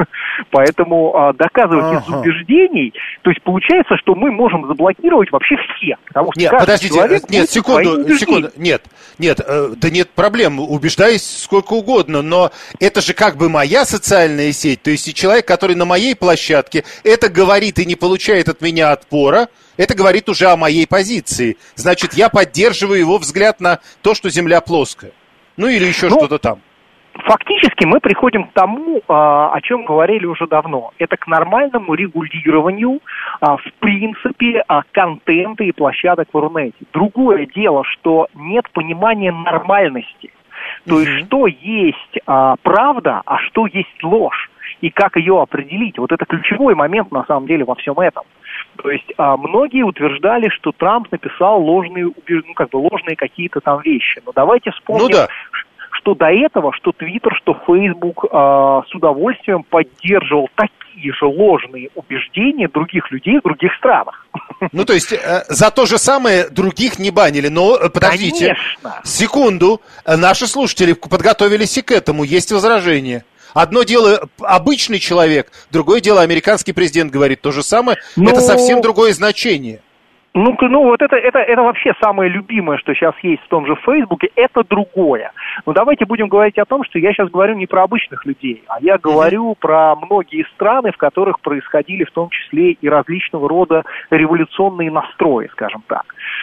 Поэтому а, доказывать из убеждений, то есть получается, что мы можем заблокировать вообще всех. Потому что нет, подождите, нет, секунду. Секунду, нет, нет, э, да нет проблем, убеждаюсь сколько угодно, но это же как бы моя социальная сеть, то есть и человек, который на моей площадке это говорит и не получает от меня отпора, это говорит уже о моей позиции, значит, я поддерживаю его взгляд на то, что Земля плоская, ну или еще ну, что-то там. Фактически мы приходим к тому, о чем говорили уже давно. Это к нормальному регулированию, в принципе, контента и площадок в Рунете. Другое дело, что нет понимания нормальности. То есть, что есть правда, а что есть ложь. И как ее определить. Вот это ключевой момент, на самом деле, во всем этом. То есть, многие утверждали, что Трамп написал ложные, ну, как бы ложные какие-то там вещи. Но давайте вспомним... Ну да. Что до этого, что Twitter, что Facebook э, с удовольствием поддерживал такие же ложные убеждения других людей в других странах. Ну, то есть, э, за то же самое других не банили. Но, э, подождите, конечно. Секунду, наши слушатели подготовились и к этому, есть возражения. Одно дело обычный человек, другое дело американский президент говорит то же самое, но... это совсем другое значение. Ну, ну вот это, это, это вообще самое любимое, что сейчас есть в том же Фейсбуке, это другое. Но давайте будем говорить о том, что я сейчас говорю не про обычных людей, а я говорю mm-hmm. про многие страны, в которых происходили в том числе и различного рода революционные настрои, скажем так.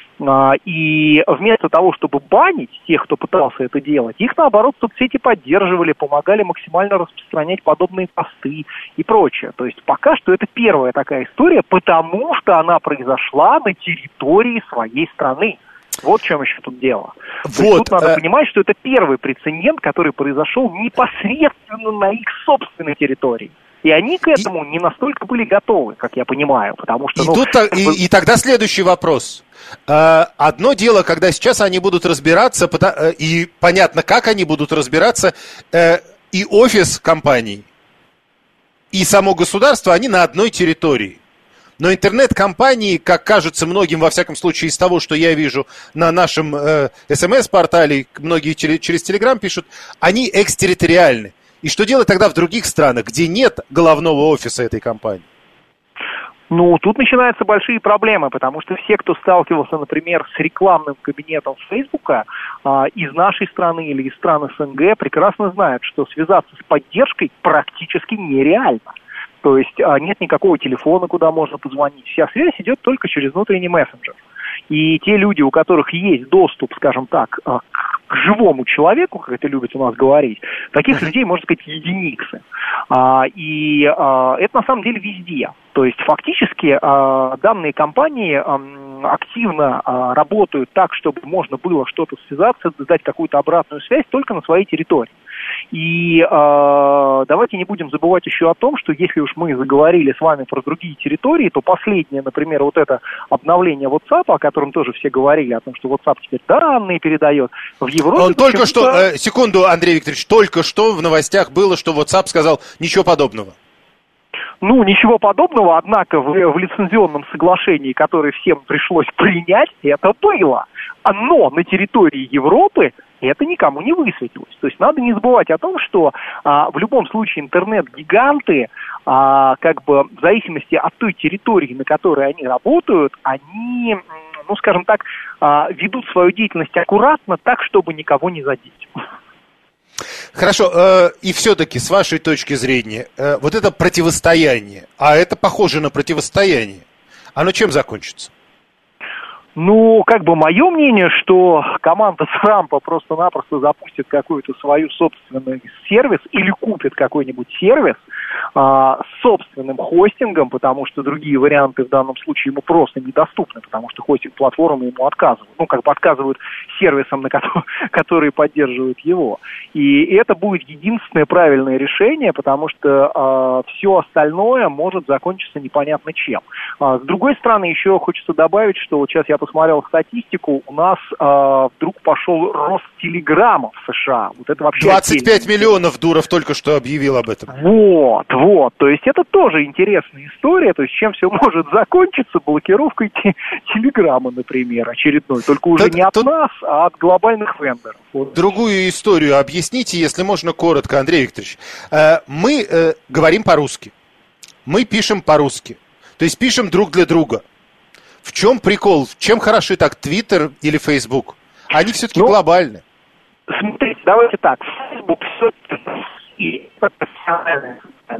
И вместо того, чтобы банить тех, кто пытался это делать, их, наоборот, соцсети поддерживали, помогали максимально распространять подобные посты и прочее. То есть пока что это первая такая история, потому что она произошла на территории своей страны. Вот в чем еще тут дело. Вот, То есть тут надо а... понимать, что это первый прецедент, который произошел непосредственно на их собственной территории. И они к этому и... не настолько были готовы, как я понимаю, потому что... И, ну, тут, как бы... и, и тогда следующий вопрос. Одно дело, когда сейчас они будут разбираться, и понятно, как они будут разбираться, и офис компаний, и само государство, они на одной территории. Но интернет-компании, как кажется многим, во всяком случае, из того, что я вижу на нашем э, эс эм эс-портале, многие через, через Телеграм пишут, они экстерриториальны. И что делать тогда в других странах, где нет головного офиса этой компании? Ну, тут начинаются большие проблемы, потому что все, кто сталкивался, например, с рекламным кабинетом Фейсбука а, из нашей страны или из стран эс эн гэ, прекрасно знают, что связаться с поддержкой практически нереально. То есть а, нет никакого телефона, куда можно позвонить. Вся связь идет только через внутренний мессенджер. И те люди, у которых есть доступ, скажем так, к, к живому человеку, как это любят у нас говорить, таких людей, можно сказать, единицы. А, и а, это на самом деле везде. То есть фактически а, данные компании а, активно а, работают так, чтобы можно было что-то связаться, дать какую-то обратную связь только на своей территории. И э, давайте не будем забывать еще о том, что если уж мы заговорили с вами про другие территории, то последнее, например, вот это обновление WhatsApp, о котором тоже все говорили, о том, что WhatsApp теперь данные передает, в Европе... Он только что, э, секунду, Андрей Викторович, только что в новостях было, что WhatsApp сказал ничего подобного. Ну, ничего подобного, однако в, в лицензионном соглашении, которое всем пришлось принять, это было. Но на территории Европы это никому не высветилось. То есть надо не забывать о том, что а, в любом случае интернет-гиганты, а, как бы в зависимости от той территории, на которой они работают, они, ну, скажем так, а, ведут свою деятельность аккуратно, так, чтобы никого не задеть. Хорошо, э, и все-таки, с вашей точки зрения, э, вот это противостояние, а это похоже на противостояние, оно чем закончится? Ну, как бы мое мнение, что команда Трампа просто-напросто запустит какой-то свой собственный сервис или купит какой-нибудь сервис а, с собственным хостингом, потому что другие варианты в данном случае ему просто недоступны, потому что хостинг-платформы ему отказывают. Ну, как бы отказывают сервисам, на которые, которые поддерживают его. И это будет единственное правильное решение, потому что а, все остальное может закончиться непонятно чем. А, с другой стороны, еще хочется добавить, что вот сейчас я посмотрел статистику, у нас э, вдруг пошел рост телеграмма в США. Вот это вообще двадцать пять миллионов Дуров только что объявил об этом. Вот, вот. То есть это тоже интересная история. То есть чем все может закончиться? Блокировкой те, телеграммы, например, очередной. Только уже тут, не от нас, а от глобальных вендоров. Вот. Другую историю объясните, если можно, коротко, Андрей Викторович. Э, мы э, говорим по-русски. Мы пишем по-русски. То есть пишем друг для друга. В чем прикол? Чем хороши так Твиттер или Фейсбук? Они все-таки ну, глобальны. Смотрите, давайте так. Фейсбук все-таки профессиональный.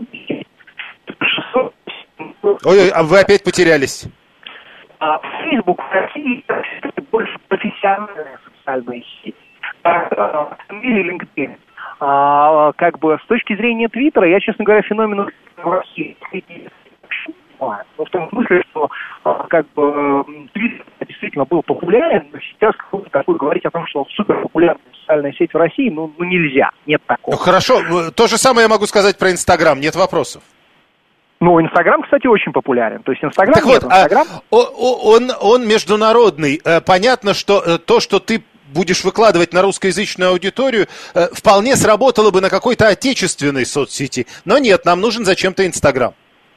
Ой, а вы опять потерялись. Фейсбук в России все-таки больше профессиональная социальная сеть. В мире LinkedIn. А, как бы с точки зрения Твиттера, я, честно говоря, феномен в России ну, в том смысле, что как бы Твиттер действительно был популярен, но сейчас кто-то такой говорить о том, что он супер популярная социальная сеть в России, ну, ну нельзя, нет такого. Ну хорошо, то же самое я могу сказать про Инстаграм, нет вопросов. Ну, Инстаграм, кстати, очень популярен. То есть Инстаграм так нет, вот, Инстаграм... А, он, он международный. Понятно, что то, что ты будешь выкладывать на русскоязычную аудиторию, вполне сработало бы на какой-то отечественной соцсети. Но нет, нам нужен зачем-то Инстаграм.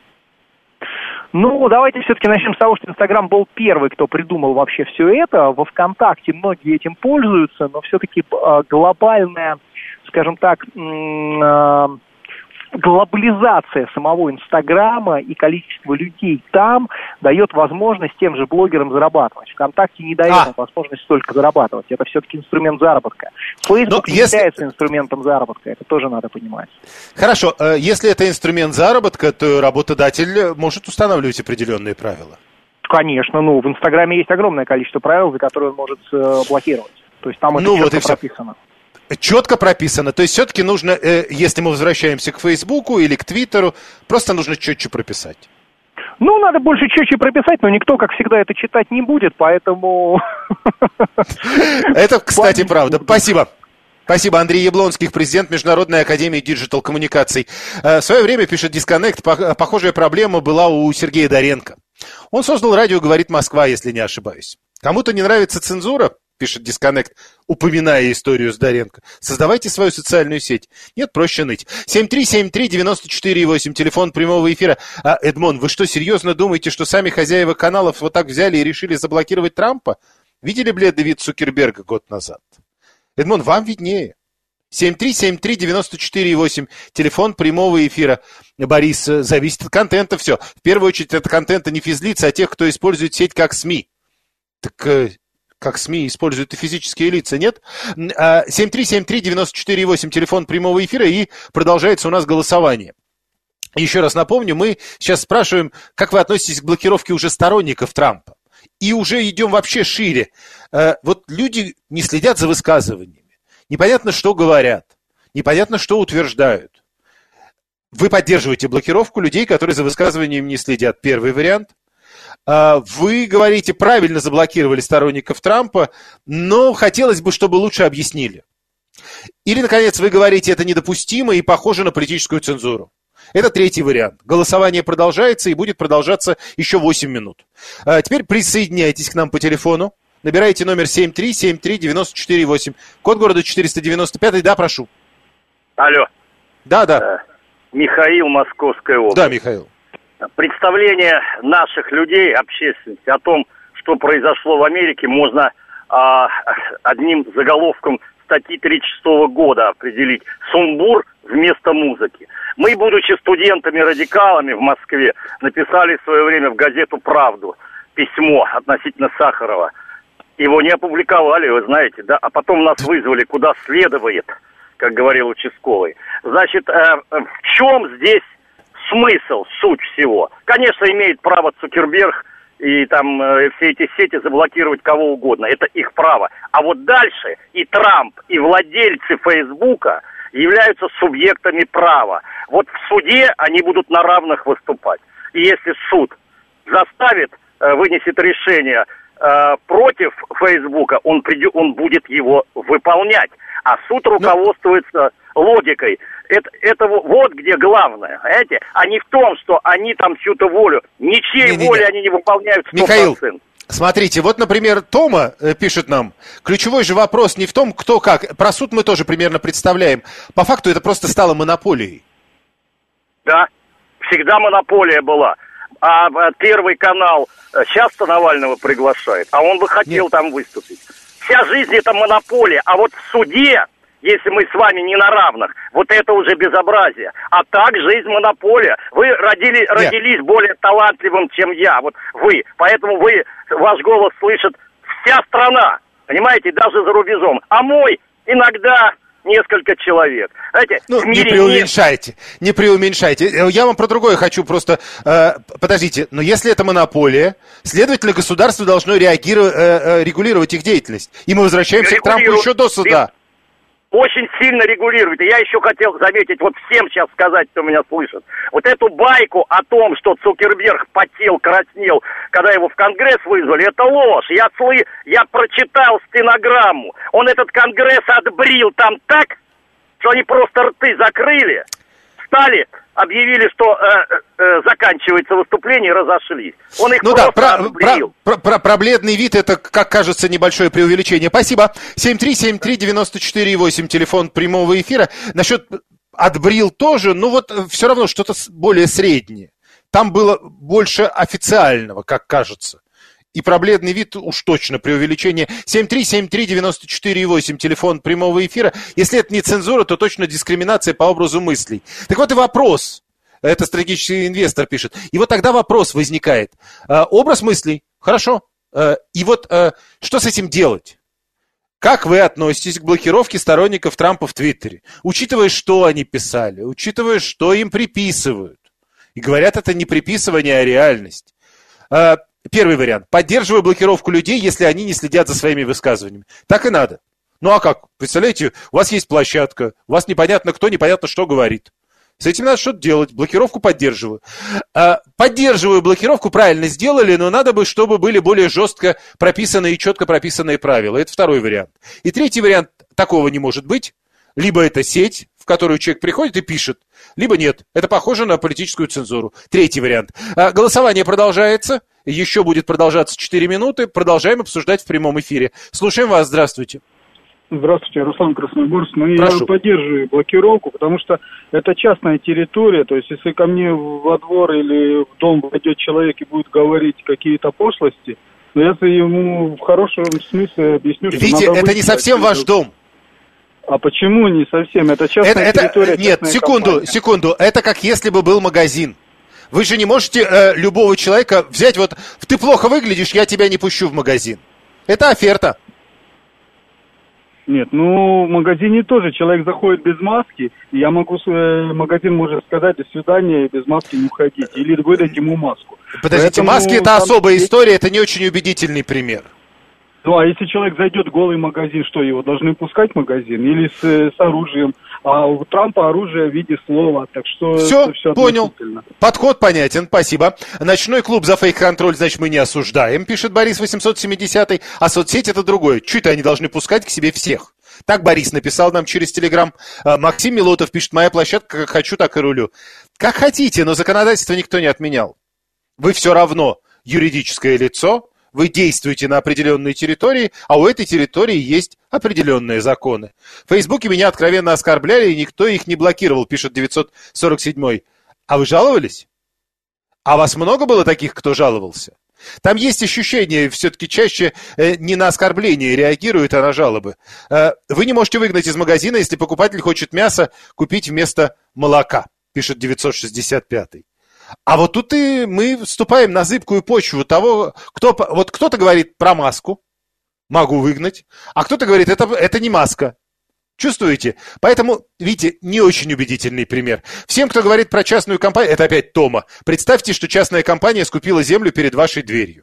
Ну, давайте все-таки начнем с того, что Инстаграм был первый, кто придумал вообще все это. Во ВКонтакте многие этим пользуются, но все-таки глобальная, скажем так, глобализация самого Инстаграма и количество людей там дает возможность тем же блогерам зарабатывать. ВКонтакте не дает а. возможность столько зарабатывать. Это все-таки инструмент заработка. Facebook не если... является инструментом заработка. Это тоже надо понимать. Хорошо. Если это инструмент заработка, то работодатель может устанавливать определенные правила. Конечно. Ну, в Инстаграме есть огромное количество правил, за которые он может блокировать. То есть там это ну, четко вот прописано. Четко прописано. То есть все-таки нужно, э, если мы возвращаемся к Фейсбуку или к Твиттеру, просто нужно четче прописать. Ну, надо больше четче прописать, но никто, как всегда, это читать не будет, поэтому... Это, кстати, правда. Спасибо. Спасибо. Андрей Яблонский, президент Международной академии диджитал-коммуникаций. В свое время, пишет Disconnect, похожая проблема была у Сергея Доренко. Он создал радио «Говорит Москва», если не ошибаюсь. Кому-то не нравится цензура? пишет Disconnect, упоминая историю Сидоренко. Создавайте свою социальную сеть. Нет, проще ныть. семь три семь три девять четыре восемь, телефон прямого эфира. А, Эдмон, вы что, серьезно думаете, что сами хозяева каналов вот так взяли и решили заблокировать Трампа? Видели бледный вид Цукерберга год назад? Эдмон, вам виднее. семь три семь три девять четыре восемь, телефон прямого эфира. Борис, зависит от контента все. В первую очередь от контента не физлиц, а тех, кто использует сеть как СМИ. Так как СМИ используют и физические лица, нет? семь три семь три девять четыре восемь, телефон прямого эфира, и продолжается у нас голосование. Еще раз напомню, мы сейчас спрашиваем, как вы относитесь к блокировке уже сторонников Трампа. И уже идем вообще шире. Вот люди не следят за высказываниями. Непонятно, что говорят. Непонятно, что утверждают. Вы поддерживаете блокировку людей, которые за высказываниями не следят. Первый вариант. Вы говорите, правильно заблокировали сторонников Трампа, но хотелось бы, чтобы лучше объяснили. Или, наконец, вы говорите, это недопустимо и похоже на политическую цензуру. Это третий вариант. Голосование продолжается и будет продолжаться еще восемь минут. Теперь присоединяйтесь к нам по телефону. Набирайте номер семь три семь три девять четыре восемь. Код города четыреста девяносто пять. Да, прошу. Алло. Да, да. Михаил, Московская область. Да, Михаил. Представление наших людей, общественности о том, что произошло в Америке, можно а, одним заголовком статьи тридцать шестого года определить. Сумбур вместо музыки. Мы, будучи студентами-радикалами в Москве, написали в свое время в газету «Правду» письмо относительно Сахарова. Его не опубликовали, вы знаете, да, а потом нас вызвали куда следует, как говорил участковый. Значит, э, в чем здесь смысл, суть всего? Конечно, имеет право Цукерберг и там э, все эти сети заблокировать кого угодно, это их право. А вот дальше и Трамп, и владельцы Фейсбука являются субъектами права. Вот в суде они будут на равных выступать. И если суд заставит, э, вынесет решение против Фейсбука, он, придет, он будет его выполнять. А суд руководствуется логикой. Это, это вот где главное, понимаете? А не в том, что они там чью-то волю, ничьей не, не, воли не. они не выполняют сто процентов. Михаил, смотрите, вот, например, Тома пишет нам, ключевой же вопрос не в том, кто как. Про суд мы тоже примерно представляем. По факту это просто стало монополией. Да, всегда монополия была. А Первый канал часто Навального приглашает, а он бы хотел Нет. там выступить. Вся жизнь это монополия, а вот в суде, если мы с вами не на равных, вот это уже безобразие. А так жизнь монополия. Вы родили, родились более талантливым, чем я, вот вы. Поэтому вы, ваш голос слышит вся страна, понимаете, даже за рубежом. А мой иногда... несколько человек. Знаете, ну, не преуменьшайте, нет... не преуменьшайте. Я вам про другое хочу просто... Э, подождите, но если это монополия, следовательно, государство должно реагировать, э, э, регулировать их деятельность. И мы возвращаемся к Трампу еще до суда. Очень сильно регулирует. И я еще хотел заметить, вот всем сейчас сказать, кто меня слышит. Вот эту байку о том, что Цукерберг потел, краснел, когда его в Конгресс вызвали, это ложь. Я, слы... я прочитал стенограмму. Он этот Конгресс отбрил там так, что они просто рты закрыли, встали, объявили, что э, э, заканчивается выступление, и разошлись. Он их ну просто да, про, отбрил. Про, про, про, про бледный вид это, как кажется, небольшое преувеличение. Спасибо. семь три семь три девять четыре восемь, телефон прямого эфира. Насчет отбрил тоже, ну вот все равно что-то более среднее. Там было больше официального, как кажется. И про бледный вид уж точно преувеличение. семь три семь три девять четыре восемь, телефон прямого эфира. Если это не цензура, то точно дискриминация по образу мыслей. Так вот и вопрос. Это стратегический инвестор пишет. И вот тогда вопрос возникает. Э, образ мыслей. Хорошо. Э, и вот э, что с этим делать? Как вы относитесь к блокировке сторонников Трампа в Твиттере? Учитывая, что они писали, учитывая, что им приписывают. И говорят, это не приписывание, а реальность. Э, Первый вариант. Поддерживаю блокировку людей, если они не следят за своими высказываниями. Так и надо. Ну а как? Представляете, у вас есть площадка, у вас непонятно кто, непонятно что говорит. С этим надо что-то делать. Блокировку поддерживаю. Поддерживаю блокировку, правильно сделали, но надо бы, чтобы были более жестко прописанные и четко прописанные правила. Это второй вариант. И третий вариант. Такого не может быть. Либо это сеть, в которую человек приходит и пишет, либо нет. Это похоже на политическую цензуру. Третий вариант. Голосование продолжается. еще будет продолжаться четыре минуты. Продолжаем обсуждать в прямом эфире. Слушаем вас, здравствуйте. Здравствуйте, Руслан Красногорск. Ну, Прошу. Я поддерживаю блокировку, потому что это частная территория. То есть, если ко мне во двор или в дом войдет человек и будет говорить какие-то пошлости, но я ему в хорошем смысле объясню, что Витя, надо это не совсем ваш дом. А почему не совсем? Это частная это, территория. Это, нет, секунду, компания. секунду. Это как если бы был магазин. Вы же не можете э, любого человека взять, вот, ты плохо выглядишь, я тебя не пущу в магазин. Это оферта. Нет, ну, в магазине тоже человек заходит без маски, и я могу, э, магазин может сказать до свидания, и без маски не уходить, или выдать ему маску. Подождите, Поэтому маски это там... особая история, это не очень убедительный пример. Ну, а если человек зайдет голый в магазин, что, его должны пускать в магазин? Или с, с оружием? А у Трампа оружие в виде слова, так что... Все, все понял. Подход понятен, спасибо. Ночной клуб за фейк-контроль, значит, мы не осуждаем, пишет Борис восемьсот семидесятый, а соцсеть это другое. Чуть-то они должны пускать к себе всех. Так Борис написал нам через Телеграм. Максим Милотов пишет, моя площадка, как хочу, так и рулю. Как хотите, но законодательство никто не отменял. Вы все равно юридическое лицо, вы действуете на определенной территории, а у этой территории есть определенные законы. В Фейсбуке меня откровенно оскорбляли, и никто их не блокировал, пишет девятьсот сорок седьмой. А вы жаловались? А вас много было таких, кто жаловался? Там есть ощущение, все-таки чаще э, не на оскорбления реагируют, а на жалобы. Э, вы не можете выгнать из магазина, если покупатель хочет мясо купить вместо молока, пишет девятьсот шестьдесят пятый. А вот тут и мы вступаем на зыбкую почву того, кто... Вот кто-то говорит про маску, могу выгнать, а кто-то говорит, это, это не маска. Чувствуете? Поэтому, видите, не очень убедительный пример. Всем, кто говорит про частную компанию, это опять Тома. Представьте, что частная компания скупила землю перед вашей дверью.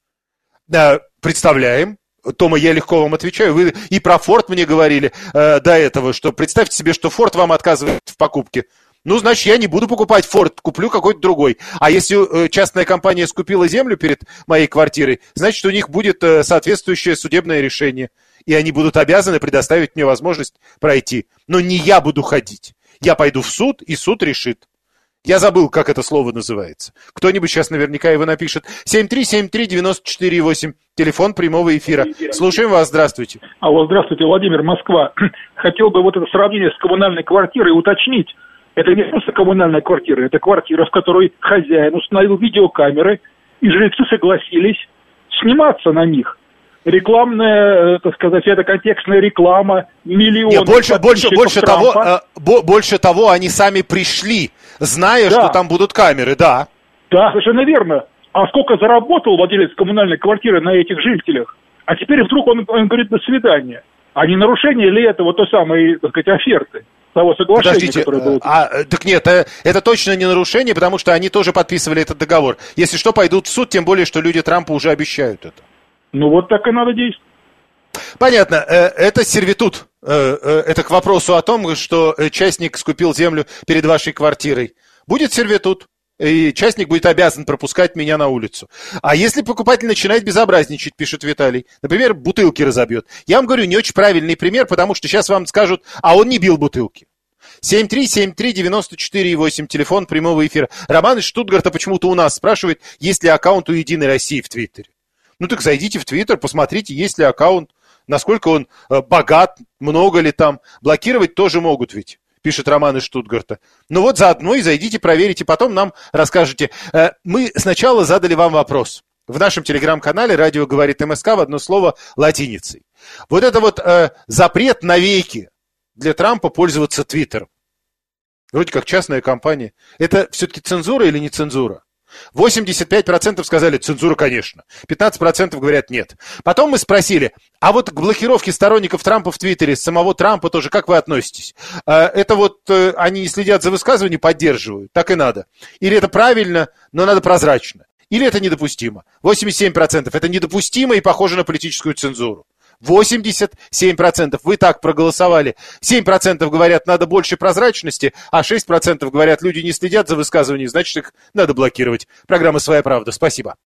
Да, представляем. Тома, я легко вам отвечаю. Вы и про Форд мне говорили э, до этого, что представьте себе, что Форд вам отказывает в покупке. Ну, значит, я не буду покупать Форд, куплю какой-то другой. А если частная компания скупила землю перед моей квартирой, значит, у них будет соответствующее судебное решение. И они будут обязаны предоставить мне возможность пройти. Но не я буду ходить. Я пойду в суд, и суд решит. Я забыл, как это слово называется. Кто-нибудь сейчас наверняка его напишет. семь три семь три девять четыре восемь. Телефон прямого эфира. Слушаем вас. Здравствуйте. Алло, здравствуйте, Владимир, Москва. Хотел бы вот это сравнение с коммунальной квартирой уточнить. Это не просто коммунальная квартира, это квартира, в которой хозяин установил видеокамеры, и жильцы согласились сниматься на них. Рекламная, так сказать, это контекстная реклама, миллионы... Нет, больше, больше, больше того, э, бо, больше того, они сами пришли, зная, да. что там будут камеры, да. Да, совершенно верно. А сколько заработал владелец коммунальной квартиры на этих жителях? А теперь вдруг он, он говорит «до свидания». А не нарушение ли это вот той самой, так сказать, оферты? Того соглашения, Подождите, которое было... а, так нет, это точно не нарушение, потому что они тоже подписывали этот договор. Если что, пойдут в суд, тем более, что люди Трампа уже обещают это. Ну вот так и надо действовать. Понятно, это сервитут. Это к вопросу о том, что частник скупил землю перед вашей квартирой. Будет сервитут, и частник будет обязан пропускать меня на улицу. А если покупатель начинает безобразничать, пишет Виталий, например, бутылки разобьет. Я вам говорю, не очень правильный пример, потому что сейчас вам скажут, а он не бил бутылки. семь три семь три девять четыре восемь, телефон прямого эфира. Роман из Штутгарта почему-то у нас спрашивает, есть ли аккаунт у Единой России в Твиттере. Ну так зайдите в Твиттер, посмотрите, есть ли аккаунт, насколько он э, богат, много ли там. Блокировать тоже могут ведь, пишет Роман из Штутгарта. Ну вот заодно и зайдите, проверите, потом нам расскажете. Э, мы сначала задали вам вопрос. В нашем телеграм-канале «Радио говорит МСК» в одно слово латиницей. Вот это вот э, запрет навеки для Трампа пользоваться Твиттером. Вроде как частная компания. Это все-таки цензура или не цензура? восемьдесят пять процентов сказали цензура, конечно. пятнадцать процентов говорят нет. Потом мы спросили, а вот к блокировке сторонников Трампа в Твиттере, самого Трампа тоже, как вы относитесь? Это вот они следят за высказыванием, поддерживают, так и надо. Или это правильно, но надо прозрачно. Или это недопустимо. восемьдесят семь процентов это недопустимо и похоже на политическую цензуру. восемьдесят семь процентов вы так проголосовали. семь процентов говорят, надо больше прозрачности, а шесть процентов говорят, люди не следят за высказыванием, значит, их надо блокировать. Программа «Своя правда». Спасибо.